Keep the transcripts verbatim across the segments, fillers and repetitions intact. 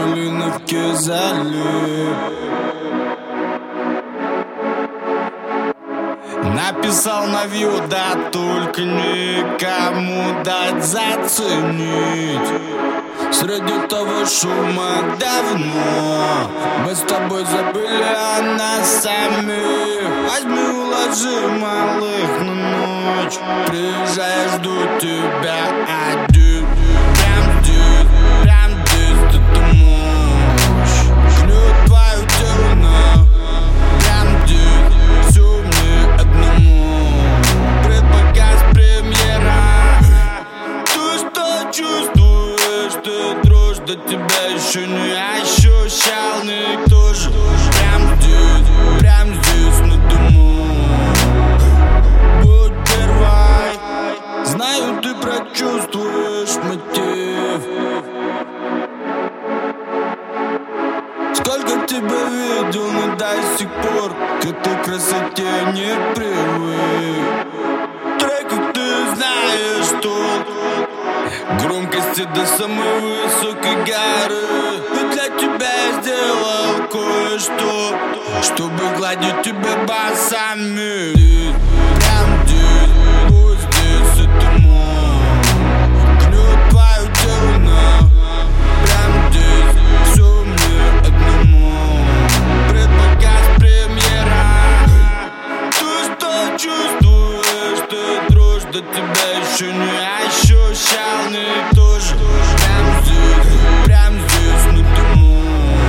Малиновке залип. Написал на вью, да только никому дать заценить. Среди того шума давно мы с тобой забыли о нас самих. Возьми, уложи малых на ночь. Приезжай, жду тебя один. Прям здесь, прям здесь эта мощь гнет твое тело на. Прям здесь все мне одному. Предпоказ премьера. Ты что чувствуешь? Ты дрожь, до тебя еще не ощущал никто же. Прям здесь, прям здесь на дому. Будь первой. Знаю, ты прочувствуешь мотив. Сколько тебя видел, но до сих пор к этой красоте не привык. Трек, ты знаешь толк. Громкости до самой высокой горы. И для тебя я сделал кое-что, чтобы гладить тебя басами. Прям здесь, вот здесь это мой. Гнет твое тело на. Прям здесь все мне одному. Предпоказ премьера. Ты что чувствуешь? Ты дрожь, до тебя еще не ощущал никто же. Прям здесь, прям здесь на дому.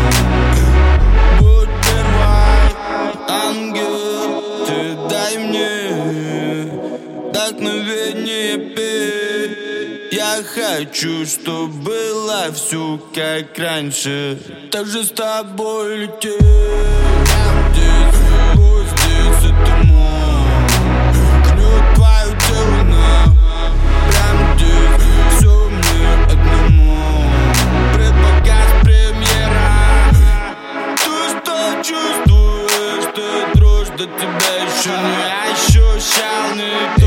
Будь первой. Ангел, ты дай мне вдохновение петь. Я хочу, чтоб было все как раньше. Так же с тобой лететь. Прям здесь, вот здесь это мой. Гнет твое тело на. Прям здесь все мне одному. Предпоказ премьера. Ты что чувствуешь? Ты дрожь, до тебя еще не ощущал никто.